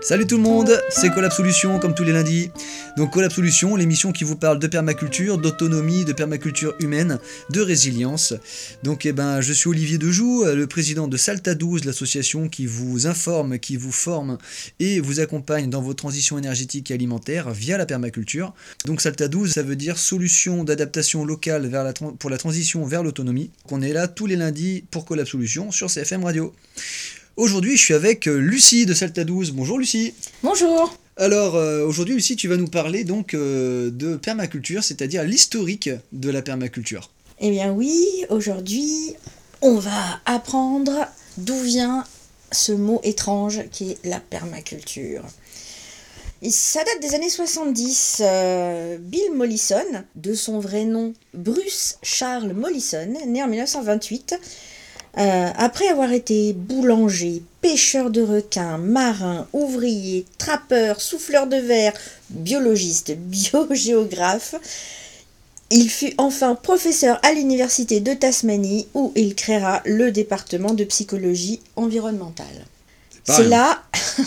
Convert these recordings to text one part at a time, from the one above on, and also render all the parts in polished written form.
Salut tout le monde, c'est Collab Solutions comme tous les lundis. Donc Collab Solutions, l'émission qui vous parle de permaculture, d'autonomie, de permaculture humaine, de résilience. Donc je suis Olivier Dejoux, le président de Salta 12, l'association qui vous informe, qui vous forme et vous accompagne dans vos transitions énergétiques et alimentaires via la permaculture. Donc Salta 12, ça veut dire solution d'adaptation locale pour la transition vers l'autonomie. On est là tous les lundis pour Collab Solutions sur CFM Radio. Aujourd'hui, je suis avec Lucie de Salta 12. Bonjour Lucie. Bonjour. Alors, aujourd'hui, Lucie, tu vas nous parler donc de permaculture, c'est-à-dire l'historique de la permaculture. Eh bien oui, aujourd'hui, on va apprendre d'où vient ce mot étrange qui est la permaculture. Et ça date des années 70. Bill Mollison, de son vrai nom Bruce Charles Mollison, né en 1928, après avoir été boulanger, pêcheur de requins, marin, ouvrier, trappeur, souffleur de verre, biologiste, biogéographe, il fut enfin professeur à l'université de Tasmanie où il créera le département de psychologie environnementale. C'est là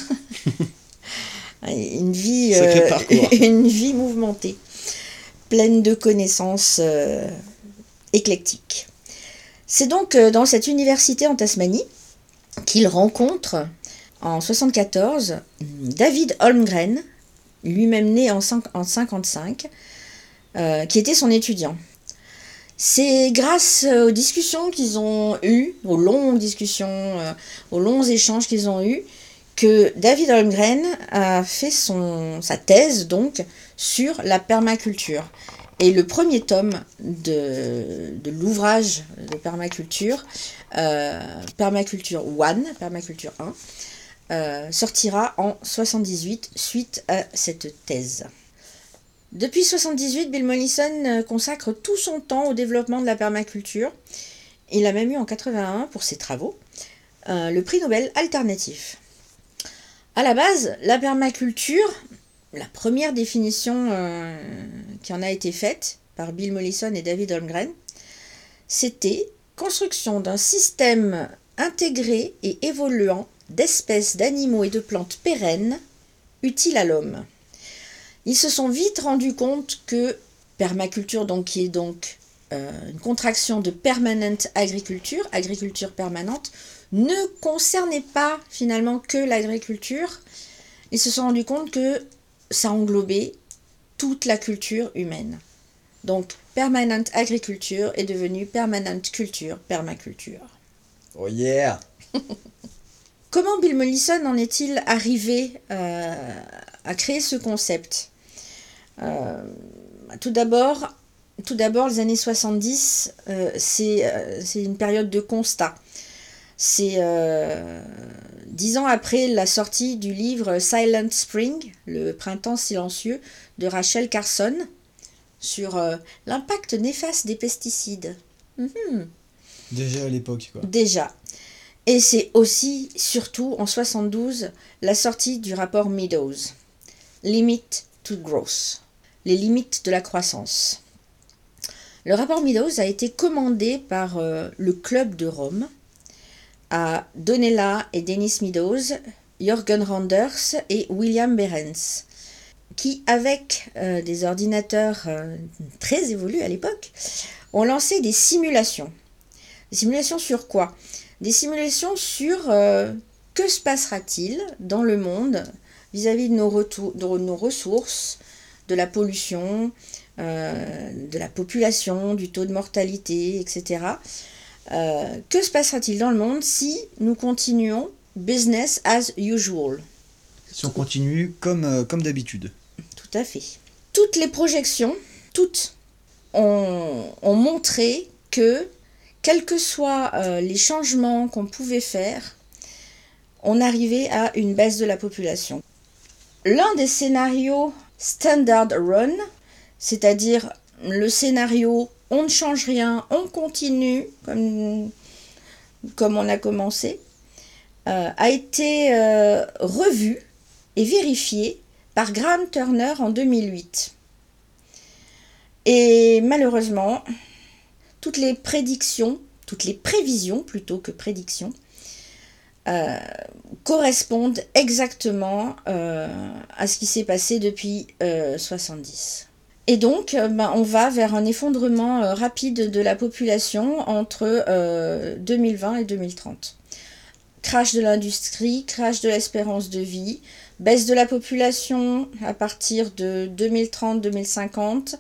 une vie mouvementée, pleine de connaissances éclectiques. C'est donc dans cette université en Tasmanie qu'il rencontre en 1974 David Holmgren, lui-même né en 1955, qui était son étudiant. C'est grâce aux discussions qu'ils ont eues, aux longues discussions, aux longs échanges qu'ils ont eus, que David Holmgren a fait sa thèse donc sur la permaculture. Et le premier tome de l'ouvrage de permaculture, Permaculture 1, sortira en 1978 suite à cette thèse. Depuis 1978, Bill Mollison consacre tout son temps au développement de la permaculture. Il a même eu en 1981, pour ses travaux, le prix Nobel alternatif. À la base, la permaculture, la première définition qui en a été faite par Bill Mollison et David Holmgren, c'était construction d'un système intégré et évoluant d'espèces d'animaux et de plantes pérennes utiles à l'homme. Ils se sont vite rendus compte que permaculture, qui est une contraction de permanent agriculture, agriculture permanente, ne concernait pas finalement que l'agriculture. Ils se sont rendus compte que ça englobait toute la culture humaine. Donc, permanent agriculture est devenue permanent culture, permaculture. Oh yeah. Comment Bill Mollison en est-il arrivé à créer ce concept ? Tout d'abord, les années 70, c'est une période de constat. C'est 10 ans après la sortie du livre Silent Spring, le printemps silencieux, de Rachel Carson, sur l'impact néfaste des pesticides. Déjà à l'époque, quoi. Déjà. Et c'est aussi, surtout, en 72, la sortie du rapport Meadows, Limit to Growth, les limites de la croissance. Le rapport Meadows a été commandé par le Club de Rome, à Donella et Dennis Meadows, Jürgen Randers et William Behrens, qui, avec des ordinateurs très évolus à l'époque, ont lancé des simulations. Des simulations sur quoi ? Des simulations sur que se passera-t-il dans le monde vis-à-vis de nos ressources, de la pollution, de la population, du taux de mortalité, etc. Que se passera-t-il dans le monde si nous continuons business as usual ? Si on continue comme d'habitude. Tout à fait. Toutes les projections, ont montré que, quels que soient les changements qu'on pouvait faire, on arrivait à une baisse de la population. L'un des scénarios standard run, c'est-à-dire le scénario on ne change rien, on continue comme on a commencé, a été revu et vérifié par Graham Turner en 2008. Et malheureusement, toutes les prévisions plutôt que prédictions, correspondent exactement à ce qui s'est passé depuis 70. Et donc, on va vers un effondrement rapide de la population entre 2020 et 2030. Crash de l'industrie, crash de l'espérance de vie, baisse de la population à partir de 2030-2050.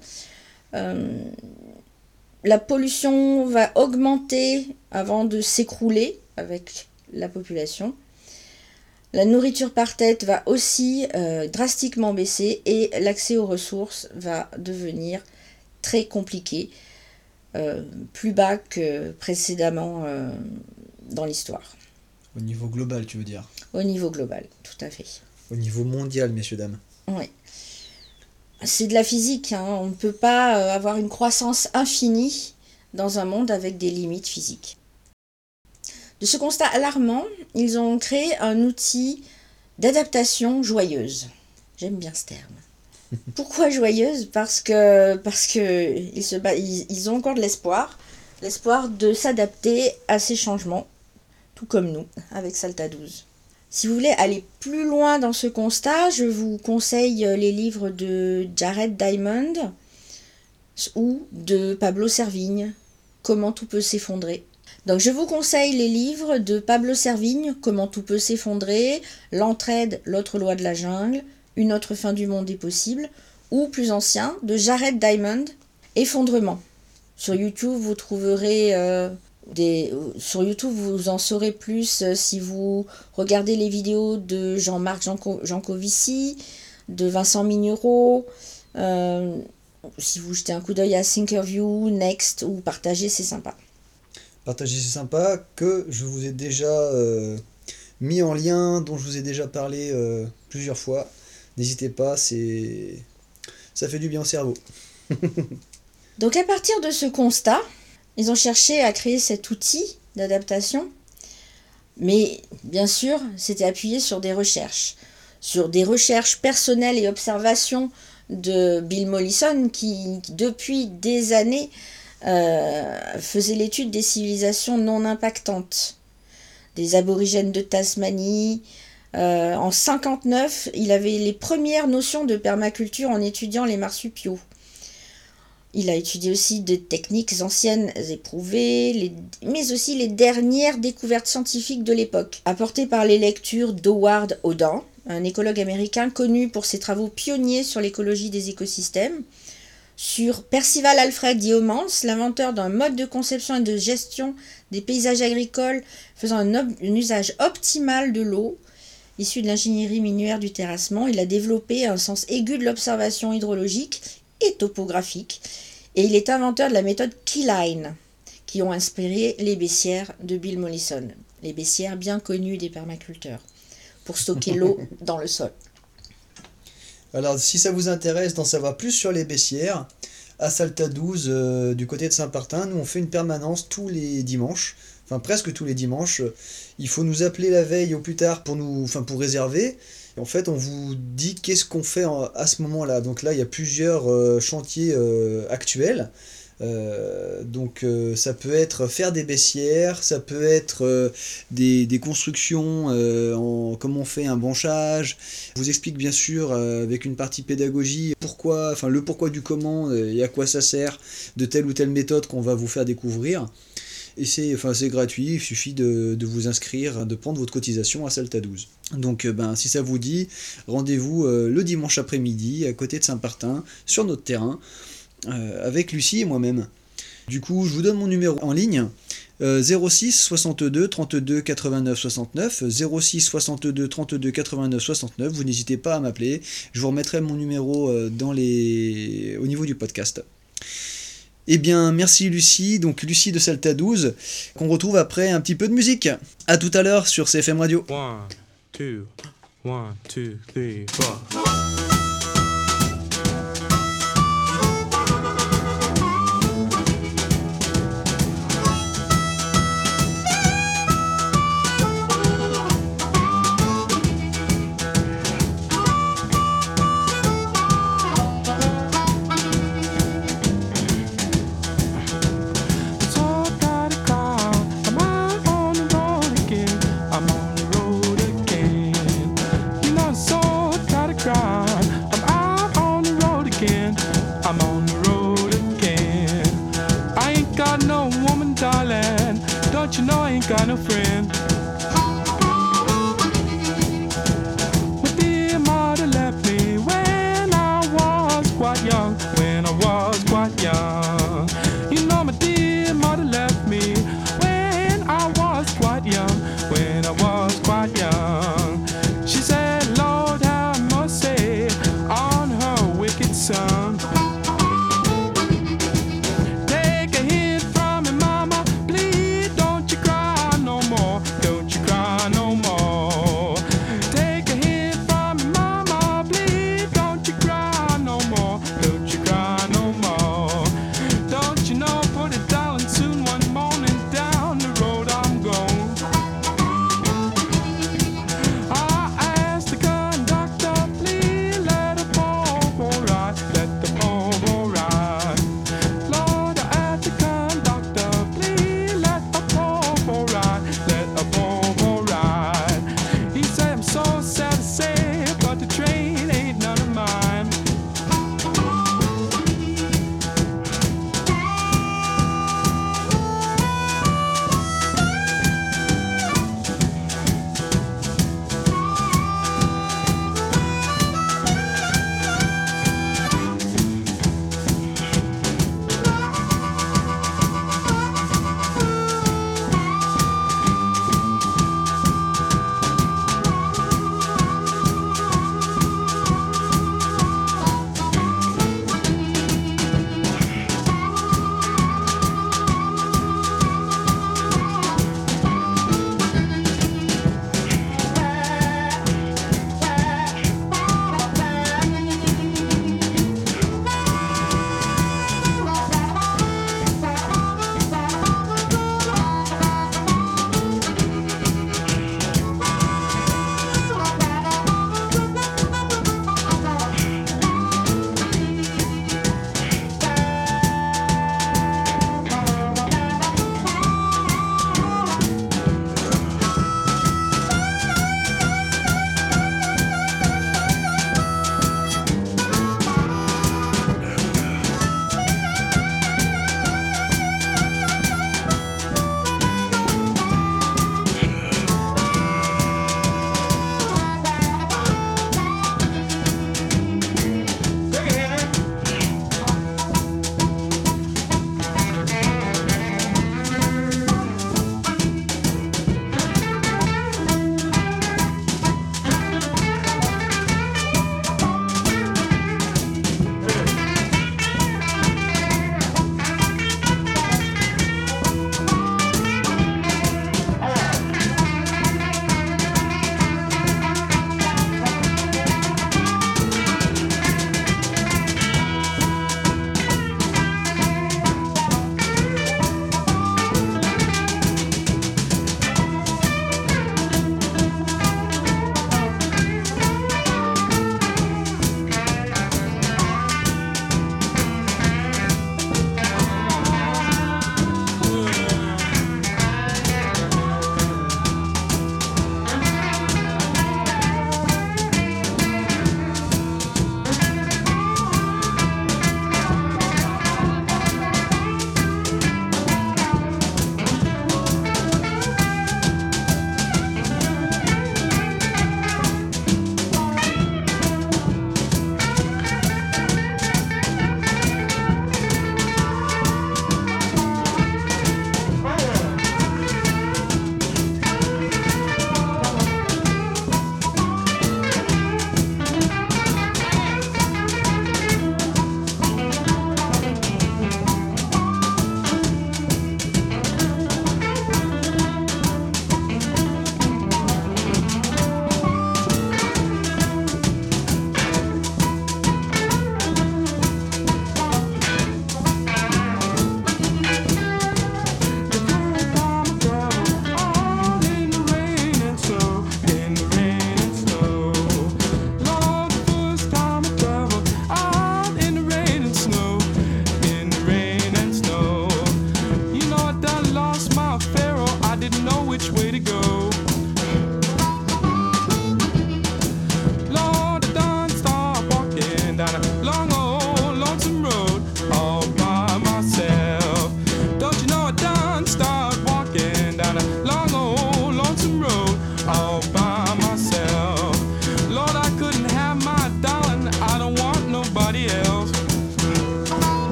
La pollution va augmenter avant de s'écrouler avec la population. La nourriture par tête va aussi drastiquement baisser et l'accès aux ressources va devenir très compliqué, plus bas que précédemment dans l'histoire. Au niveau global, tu veux dire? Au niveau global, tout à fait. Au niveau mondial, messieurs, dames. Oui. C'est de la physique, hein. On ne peut pas avoir une croissance infinie dans un monde avec des limites physiques. De ce constat alarmant, ils ont créé un outil d'adaptation joyeuse. J'aime bien ce terme. Pourquoi joyeuse? Parce que ils ont encore de l'espoir de s'adapter à ces changements, tout comme nous, avec Salta 12. Si vous voulez aller plus loin dans ce constat, je vous conseille les livres de Jared Diamond ou de Pablo Servigne, Comment tout peut s'effondrer. Donc je vous conseille les livres de Pablo Servigne, Comment tout peut s'effondrer, L'entraide, l'autre loi de la jungle, Une autre fin du monde est possible, ou plus ancien, de Jared Diamond, Effondrement. Sur YouTube, vous trouverez sur YouTube, vous en saurez plus si vous regardez les vidéos de Jean-Marc Jancovici, de Vincent Mignereau, si vous jetez un coup d'œil à Thinkerview, Next, ou partagez, c'est sympa. Partagez, c'est sympa, que je vous ai déjà mis en lien, dont je vous ai déjà parlé plusieurs fois. N'hésitez pas, ça fait du bien au cerveau. Donc à partir de ce constat, ils ont cherché à créer cet outil d'adaptation, mais bien sûr, c'était appuyé sur des recherches personnelles et observations de Bill Mollison, qui depuis des années faisait l'étude des civilisations non impactantes, des aborigènes de Tasmanie. En 59, il avait les premières notions de permaculture en étudiant les marsupiaux. Il a étudié aussi des techniques anciennes éprouvées, mais aussi les dernières découvertes scientifiques de l'époque, apportées par les lectures d'Howard Odin, un écologue américain connu pour ses travaux pionniers sur l'écologie des écosystèmes, sur Percival Alfred Yeomans, l'inventeur d'un mode de conception et de gestion des paysages agricoles faisant un usage optimal de l'eau. Issu de l'ingénierie minière du terrassement, il a développé un sens aigu de l'observation hydrologique et topographique, et il est inventeur de la méthode Keyline, qui ont inspiré les baissières de Bill Mollison, les baissières bien connues des permaculteurs, pour stocker l'eau dans le sol. Alors, si ça vous intéresse d'en savoir plus sur les baissières, à Salta 12, du côté de Saint-Partin, nous on fait une permanence tous les dimanches, enfin presque tous les dimanches. Il faut nous appeler la veille au plus tard pour réserver. En fait, on vous dit qu'est-ce qu'on fait à ce moment-là. Donc là, il y a plusieurs chantiers actuels. Donc ça peut être faire des baissières, ça peut être des constructions, comment on fait un branchage. Je vous explique bien sûr avec une partie pédagogie le pourquoi du comment et à quoi ça sert de telle ou telle méthode qu'on va vous faire découvrir. Et c'est gratuit, il suffit de vous inscrire, de prendre votre cotisation à Salta 12. Donc si ça vous dit, rendez-vous le dimanche après-midi à côté de Saint-Partin, sur notre terrain, avec Lucie et moi-même. Du coup, je vous donne mon numéro en ligne, 06 62 32 89 69, 06 62 32 89 69, vous n'hésitez pas à m'appeler, je vous remettrai mon numéro au niveau du podcast. Eh bien, merci Lucie, donc Lucie de Salta 12, qu'on retrouve après un petit peu de musique. A tout à l'heure sur CFM Radio. 1, 2, 1, 2, 3, 4. I'm on got no friend. My dear mother left me when I was quite young, when I was quite young. You know my dear mother left me when I was quite young, when I was quite young. She said, Lord, have mercy on her wicked son. Take a hint from me, mama, please don't you cry no more, don't you cry no more. Take a hint from me, mama, please don't you cry no more, don't you cry no more.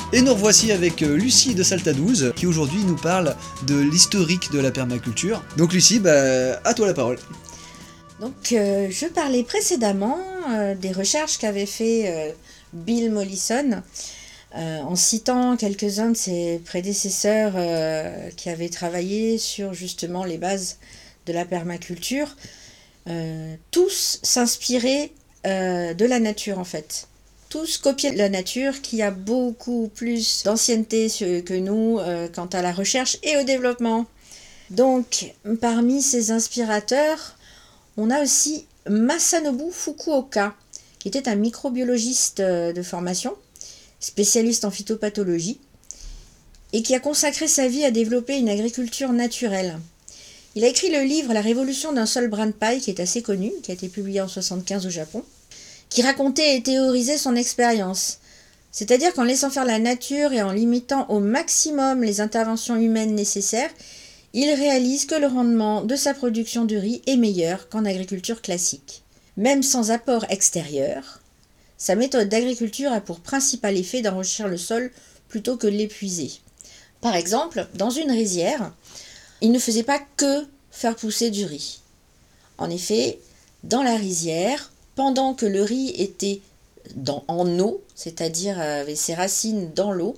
Et nous revoici avec Lucie de Salta 12 qui aujourd'hui nous parle de l'historique de la permaculture. Donc Lucie, à toi la parole. Donc, je parlais précédemment des recherches qu'avait fait Bill Mollison en citant quelques-uns de ses prédécesseurs qui avaient travaillé sur justement les bases de la permaculture. Tous s'inspiraient de la nature en fait. Tous copiaient la nature qui a beaucoup plus d'ancienneté que nous quant à la recherche et au développement. Donc, parmi ces inspirateurs, on a aussi Masanobu Fukuoka, qui était un microbiologiste de formation, spécialiste en phytopathologie, et qui a consacré sa vie à développer une agriculture naturelle. Il a écrit le livre La révolution d'un seul brin de paille, qui est assez connu, qui a été publié en 1975 au Japon, qui racontait et théorisait son expérience. C'est-à-dire qu'en laissant faire la nature et en limitant au maximum les interventions humaines nécessaires, il réalise que le rendement de sa production de riz est meilleur qu'en agriculture classique. Même sans apport extérieur, sa méthode d'agriculture a pour principal effet d'enrichir le sol plutôt que de l'épuiser. Par exemple, dans une rizière, il ne faisait pas que faire pousser du riz. En effet, dans la rizière, pendant que le riz était en eau, c'est-à-dire avec ses racines dans l'eau,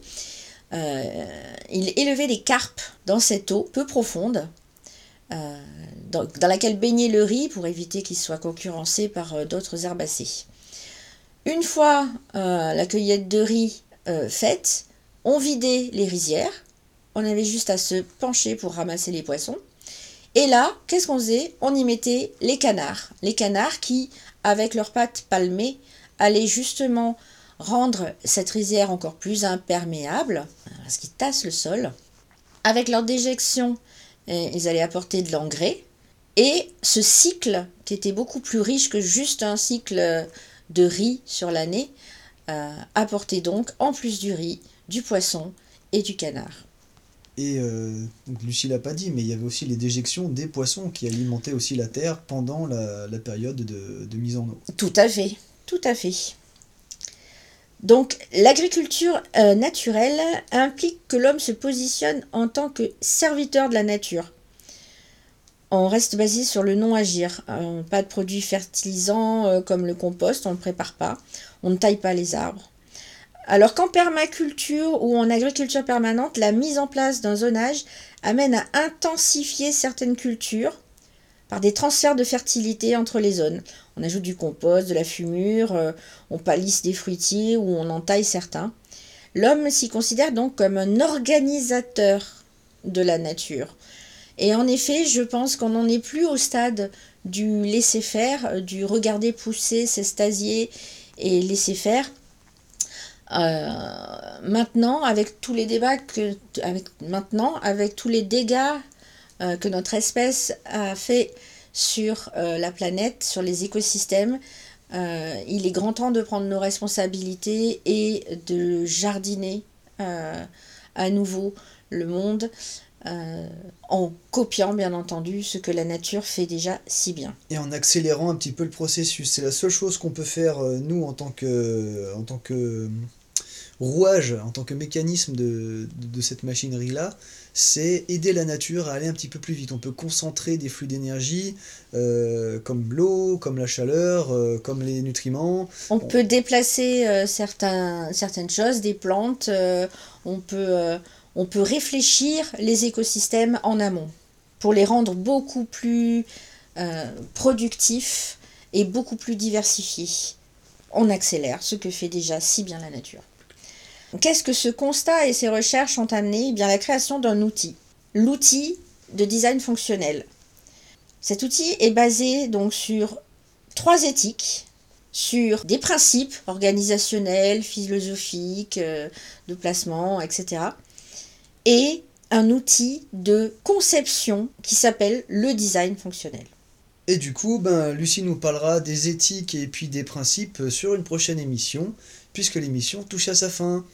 il élevait des carpes dans cette eau peu profonde, dans laquelle baignait le riz pour éviter qu'il soit concurrencé par d'autres herbacées. Une fois la cueillette de riz faite, on vidait les rizières, on avait juste à se pencher pour ramasser les poissons, et là, qu'est-ce qu'on faisait? On y mettait les canards qui, avec leurs pattes palmées, allaient justement rendre cette rizière encore plus imperméable, parce qu'ils tassent le sol. Avec leur déjection, ils allaient apporter de l'engrais. Et ce cycle, qui était beaucoup plus riche que juste un cycle de riz sur l'année, apportait donc, en plus du riz, du poisson et du canard. Et donc Lucie l'a pas dit, mais il y avait aussi les déjections des poissons qui alimentaient aussi la terre pendant la période de mise en eau. Tout à fait, tout à fait. Donc, l'agriculture naturelle implique que l'homme se positionne en tant que serviteur de la nature. On reste basé sur le non-agir. Pas de produits fertilisants comme le compost, on ne le prépare pas. On ne taille pas les arbres. Alors qu'en permaculture ou en agriculture permanente, la mise en place d'un zonage amène à intensifier certaines cultures par des transferts de fertilité entre les zones. On ajoute du compost, de la fumure, on palisse des fruitiers ou on entaille certains. L'homme s'y considère donc comme un organisateur de la nature. Et en effet, je pense qu'on n'en est plus au stade du laisser-faire, du regarder pousser, s'extasier et laisser faire. Maintenant, avec tous les débats avec tous les dégâts que notre espèce a fait sur la planète, sur les écosystèmes, il est grand temps de prendre nos responsabilités et de jardiner à nouveau le monde en copiant bien entendu ce que la nature fait déjà si bien. Et en accélérant un petit peu le processus. C'est la seule chose qu'on peut faire nous en tant que rouage, en tant que mécanisme de cette machinerie-là, c'est aider la nature à aller un petit peu plus vite. On peut concentrer des flux d'énergie comme l'eau, comme la chaleur, comme les nutriments. On peut déplacer certaines choses, des plantes, on peut réfléchir les écosystèmes en amont pour les rendre beaucoup plus productifs et beaucoup plus diversifiés. On accélère ce que fait déjà si bien la nature. Qu'est-ce que ce constat et ces recherches ont amené? Eh bien, la création d'un outil, l'outil de design fonctionnel. Cet outil est basé donc sur 3 éthiques, sur des principes organisationnels, philosophiques, de placement, etc. Et un outil de conception qui s'appelle le design fonctionnel. Et du coup, Lucie nous parlera des éthiques et puis des principes sur une prochaine émission, puisque l'émission touche à sa fin.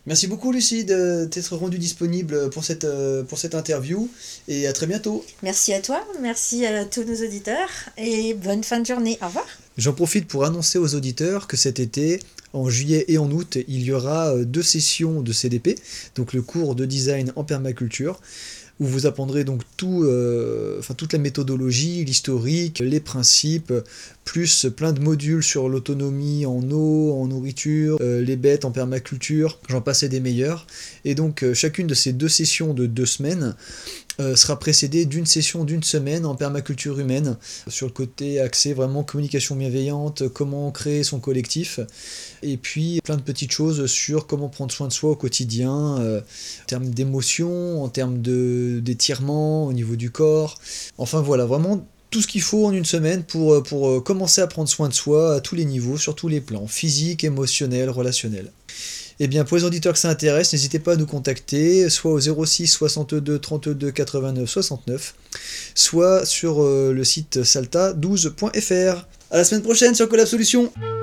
Merci beaucoup Lucie d'être rendue disponible pour cette interview et à très bientôt. Merci à toi, merci à tous nos auditeurs et bonne fin de journée. Au revoir. J'en profite pour annoncer aux auditeurs que cet été, en juillet et en août, il y aura 2 sessions de CDP, donc le cours de design en permaculture, où vous apprendrez donc toute la méthodologie, l'historique, les principes, plus plein de modules sur l'autonomie en eau, en nourriture, les bêtes en permaculture, j'en passe et des meilleurs. Et donc chacune de ces 2 sessions de 2 semaines sera précédée d'une session d'une semaine en permaculture humaine, sur le côté axé vraiment communication bienveillante, comment créer son collectif, et puis plein de petites choses sur comment prendre soin de soi au quotidien, en termes d'émotions, en termes d'étirement au niveau du corps, enfin voilà, vraiment tout ce qu'il faut en une semaine pour commencer à prendre soin de soi à tous les niveaux, sur tous les plans, physique, émotionnel, relationnel. Eh bien, pour les auditeurs que ça intéresse, n'hésitez pas à nous contacter, soit au 06 62 32 89 69, soit sur le site salta12.fr. À la semaine prochaine sur Collab Solutions.